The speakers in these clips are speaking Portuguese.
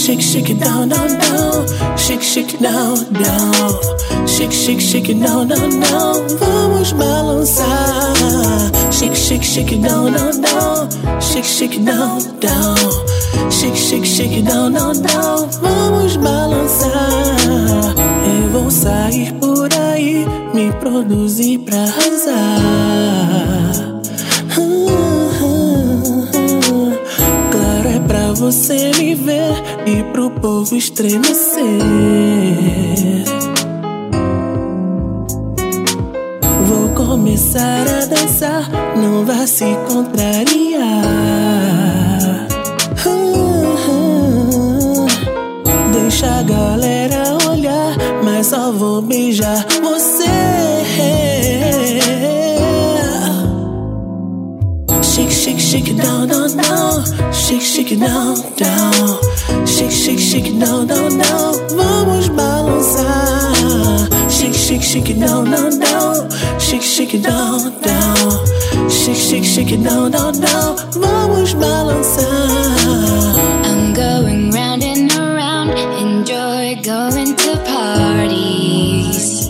shake it down, down, down. Shake it down, down. Shake it down, down, down. Vamos balançar. Shake it down, down, down. Shake it down, down. Shake it down, down, down. Vamos balançar. Eu vou sair por aí, me produzir pra arrasar. Claro, é pra você me ver e pro povo estremecer. Vou começar a dançar, não vá se contrariar. Deixa a galera olhar, mas só vou beijar você. Shake it down, down, down. Shake it down, down. Shake it down, down, down. Vamos balançar. Shake it down, down, down. Shake it down, down. Shake it down, down, down. Vamos balançar. I'm going round and around, enjoy going to parties.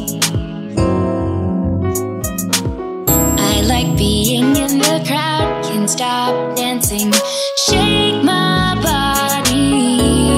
I like being in the crowd, can't stop dancing, shake my body.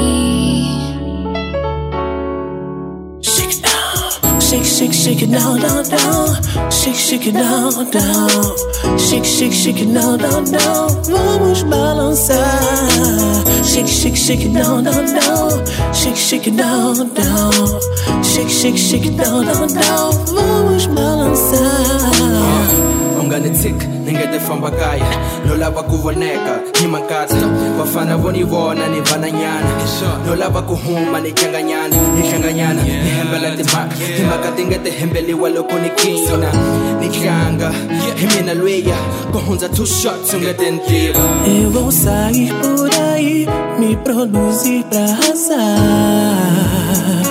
Shake it down, down, down. Shake it down, down. Shake it down, down, down. Vamos balançar. Shake it down, down, down. Shake it down, down. Shake it down, down, down. Vamos balançar. I'm gonna tick, ninguém te fã bagaia. No lava com boneca, ni mancata. Bafana voni vona, ni vananyana. No lava com huma, ni changanyana. Ni changanyana, ni hembela te mak. Ni makatinga te hembeli walo ko ni kina. Ni changa, himina luia. Kohunza two shots, unga tentiva. Eu vou sair por aí, me produzir pra arrasar.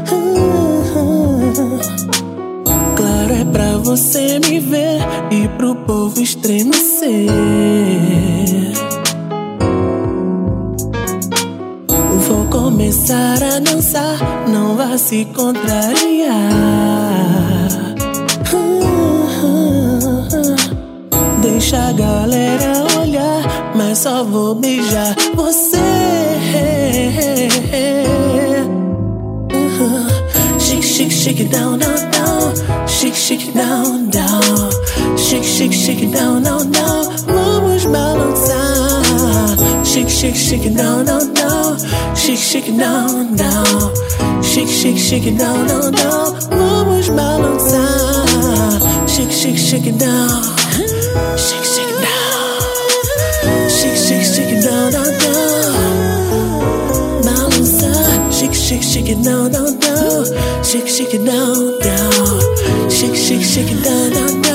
Claro, é pra você me ver e pro povo estremecer. Vou começar a dançar, não vá se contrariar. Deixa a galera olhar, mas só vou beijar você. Shake it down, down, down. Shake it down, down. Shake it down, down, down. Vamos balançar. Shake it down, down, down. Shake it down, down. Shake it down, down, down. Vamos balançar. Shake it down. Shake it down. Shake it down, down, down. Balançar. Shake it down, down, down. Shake it down, down. Shake it down, down, down.